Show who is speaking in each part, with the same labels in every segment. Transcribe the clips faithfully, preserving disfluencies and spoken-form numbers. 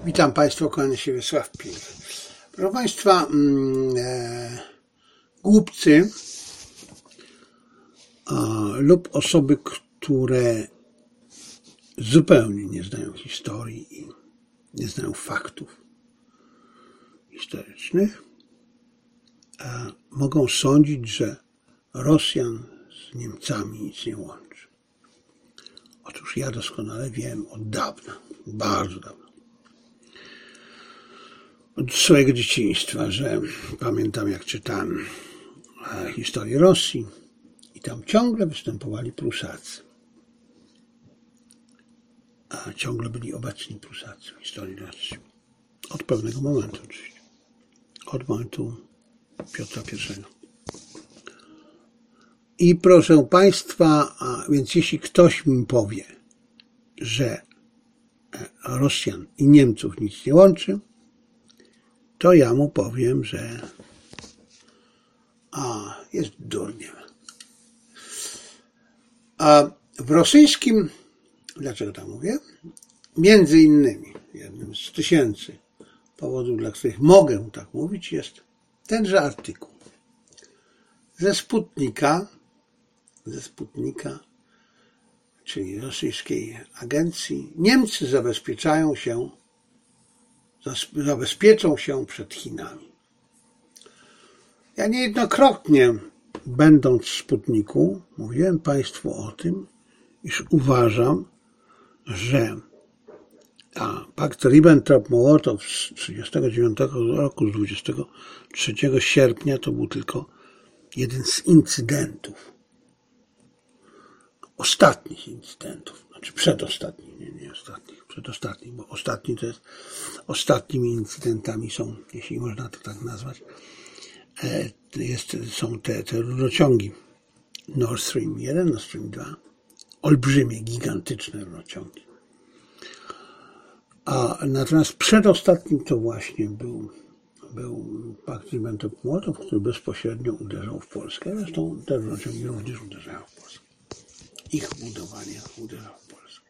Speaker 1: Witam Państwa, kłaniam się Wiesław Pil. Proszę Państwa, e, głupcy e, lub osoby, które zupełnie nie znają historii i nie znają faktów historycznych, e, mogą sądzić, że Rosjan z Niemcami nic nie łączy. Otóż ja doskonale wiem od dawna, bardzo dawna, od swojego dzieciństwa, że pamiętam, jak czytałem historię Rosji i tam ciągle występowali Prusacy. A ciągle byli obecni Prusacy w historii Rosji. Od pewnego momentu oczywiście. Od momentu Piotra Pierwszego. I proszę Państwa, a więc jeśli ktoś mi powie, że Rosjan i Niemców nic nie łączy, to ja mu powiem, że a, jest durniem. A w rosyjskim, dlaczego tak mówię? Między innymi, jednym z tysięcy powodów, dla których mogę tak mówić, jest tenże artykuł. Ze Sputnika, ze Sputnika, czyli rosyjskiej agencji, Niemcy zabezpieczają się zabezpieczą się przed Chinami. Ja niejednokrotnie, będąc w Sputniku, mówiłem Państwu o tym, iż uważam, że a pakt Ribbentrop-Mołotow z trzydziestego dziewiątego roku, z dwudziestego trzeciego sierpnia, to był tylko jeden z incydentów. Ostatnich incydentów. Znaczy przedostatnich, nie, nie ostatnich, przedostatnich, bo ostatni to jest, ostatnimi incydentami są, jeśli można to tak nazwać, jest, są te, te rurociągi Nord Stream jeden, Nord Stream dwa, olbrzymie, gigantyczne rurociągi. A natomiast przedostatnim to właśnie był, był pakt Ribbentrop-Mołotow, który bezpośrednio uderzał w Polskę. Zresztą te rurociągi również uderzają w Polskę. Ich budowanie uderza w Polskę.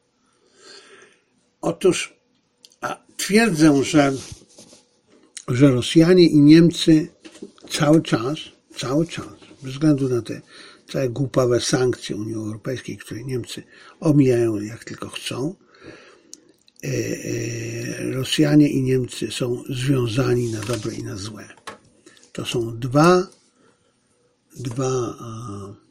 Speaker 1: Otóż a twierdzę, że, że Rosjanie i Niemcy cały czas, cały czas, bez względu na te całe głupawe sankcje Unii Europejskiej, które Niemcy omijają jak tylko chcą, e, e, Rosjanie i Niemcy są związani na dobre i na złe. To są dwa, dwa a,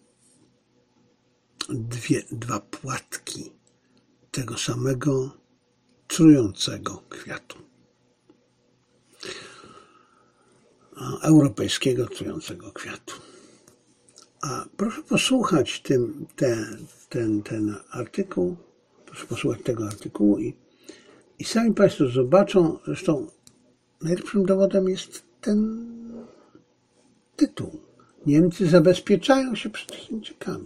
Speaker 1: Dwie, dwa płatki tego samego trującego kwiatu. Europejskiego trującego kwiatu. A proszę posłuchać tym, te, ten, ten artykuł, proszę posłuchać tego artykułu i, i sami Państwo zobaczą, zresztą najlepszym dowodem jest ten tytuł. Niemcy zabezpieczają się przed Chińczykami.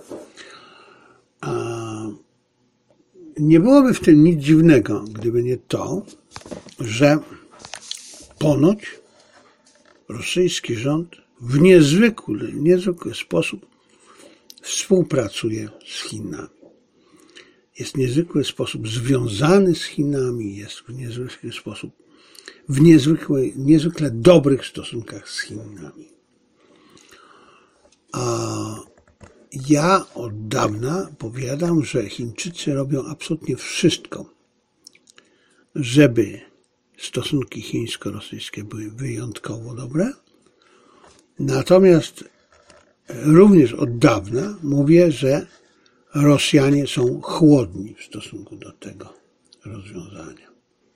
Speaker 1: A nie byłoby w tym nic dziwnego, gdyby nie to, że ponoć rosyjski rząd w niezwykły, niezwykły sposób współpracuje z Chinami. Jest w niezwykły sposób związany z Chinami, jest w niezwykły sposób, w niezwykle, niezwykle dobrych stosunkach z Chinami. A ja od dawna powiadam, że Chińczycy robią absolutnie wszystko, żeby stosunki chińsko-rosyjskie były wyjątkowo dobre. Natomiast również od dawna mówię, że Rosjanie są chłodni w stosunku do tego rozwiązania.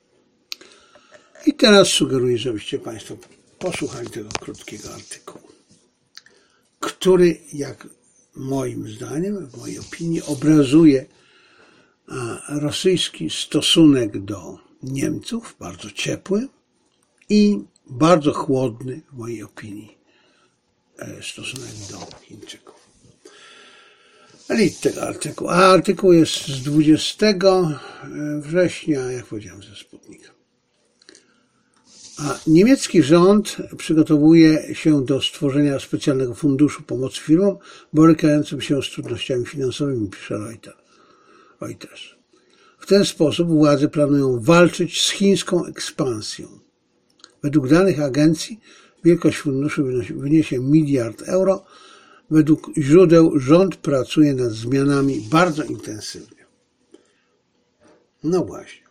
Speaker 1: I teraz sugeruję, żebyście Państwo posłuchali tego krótkiego artykułu, który, jak moim zdaniem, w mojej opinii, obrazuje rosyjski stosunek do Niemców, bardzo ciepły i bardzo chłodny, w mojej opinii, stosunek do Chińczyków. Lit tego artykułu. A artykuł jest z dwudziestego września, jak powiedziałem, ze Sputnika. A niemiecki rząd przygotowuje się do stworzenia specjalnego funduszu pomocy firmom borykającym się z trudnościami finansowymi, pisze Reuters. W ten sposób władze planują walczyć z chińską ekspansją. Według danych agencji wielkość funduszu wyniesie miliard euro. Według źródeł rząd pracuje nad zmianami bardzo intensywnie. No właśnie.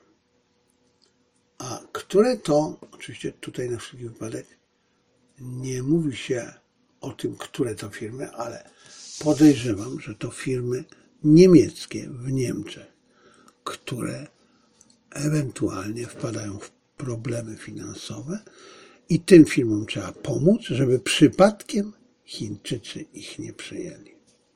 Speaker 1: A które to, oczywiście tutaj na wszelki wypadek nie mówi się o tym, które to firmy, ale podejrzewam, że to firmy niemieckie w Niemczech, które ewentualnie wpadają w problemy finansowe i tym firmom trzeba pomóc, żeby przypadkiem Chińczycy ich nie przejęli.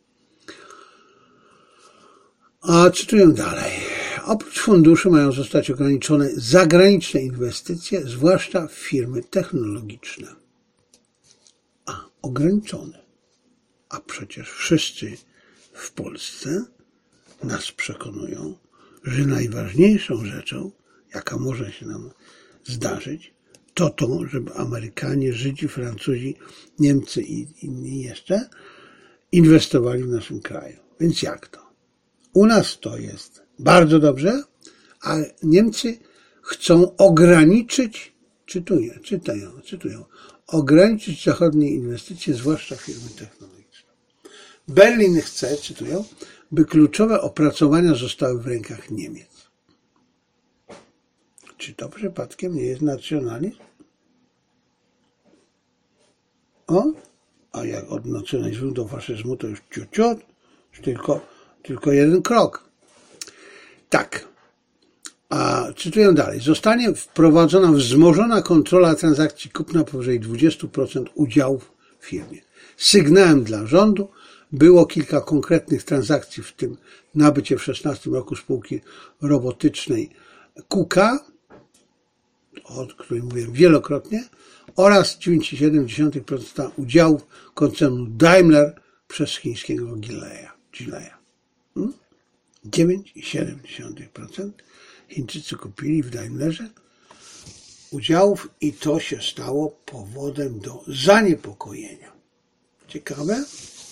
Speaker 1: A cytuję dalej. Oprócz funduszu mają zostać ograniczone zagraniczne inwestycje, zwłaszcza w firmy technologiczne. A, ograniczone. A przecież wszyscy w Polsce nas przekonują, że najważniejszą rzeczą, jaka może się nam zdarzyć, to to, żeby Amerykanie, Żydzi, Francuzi, Niemcy i inni jeszcze inwestowali w naszym kraju. Więc jak to? U nas to jest bardzo dobrze, a Niemcy chcą ograniczyć, czytuję, czytają, cytują, ograniczyć zachodnie inwestycje, zwłaszcza firmy technologiczne. Berlin chce, cytują, by kluczowe opracowania zostały w rękach Niemiec. Czy to przypadkiem nie jest nacjonalizm? O, a jak od nacjonalizmu do faszyzmu to już ciut, ciut, już tylko, tylko jeden krok. Tak. A cytuję dalej. Zostanie wprowadzona wzmożona kontrola transakcji kupna powyżej dwadzieścia procent udziałów w firmie. Sygnałem dla rządu było kilka konkretnych transakcji, w tym nabycie w szesnastym roku spółki robotycznej Kuka, o której mówiłem wielokrotnie, oraz dziewięć przecinek siedem dziesiątych procent udziałów koncernu Daimler przez chińskiego Gileya. dziewięć przecinek siedem dziesiątych procent Chińczycy kupili w Daimlerze udziałów i to się stało powodem do zaniepokojenia. Ciekawe?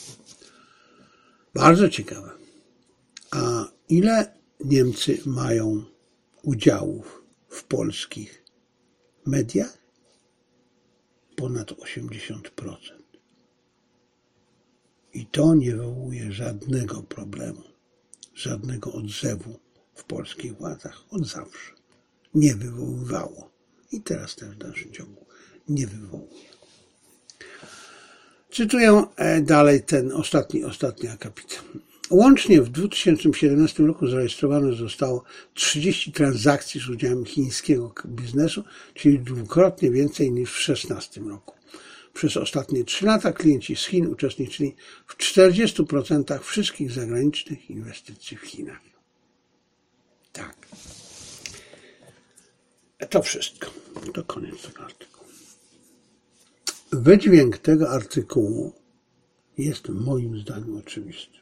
Speaker 1: Bardzo ciekawe. A ile Niemcy mają udziałów w polskich mediach? Ponad osiemdziesiąt procent. I to nie wywołuje żadnego problemu, żadnego odzewu w polskich władzach. Od zawsze nie wywoływało. I teraz też w dalszym ciągu nie wywołuje. Cytuję dalej ten ostatni, ostatni akapit. Łącznie w dwa tysiące siedemnastym roku zarejestrowane zostało trzydzieści transakcji z udziałem chińskiego biznesu, czyli dwukrotnie więcej niż w dwa tysiące szesnastym roku. Przez ostatnie trzy lata klienci z Chin uczestniczyli w czterdziestu procentach wszystkich zagranicznych inwestycji w Chinach. Tak. To wszystko. To koniec tego artykułu. Wydźwięk tego artykułu jest moim zdaniem oczywisty.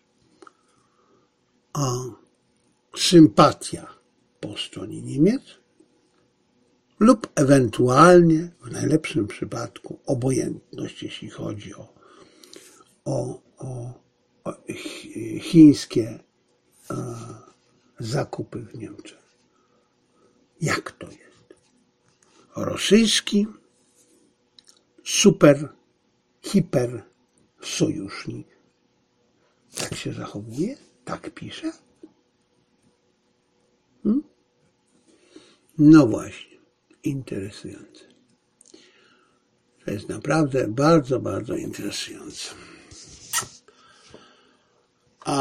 Speaker 1: A sympatia po stronie Niemiec lub ewentualnie w najlepszym przypadku obojętność, jeśli chodzi o, o, o, o chińskie e, zakupy w Niemczech. Jak to jest? Rosyjski super, hiper sojusznik tak się zachowuje? Tak pisze? Hmm? No właśnie, interesujące. To jest naprawdę bardzo, bardzo interesujące.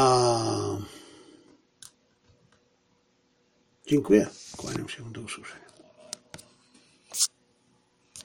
Speaker 1: A... Dziękuję. Kłaniam się, do usłyszenia.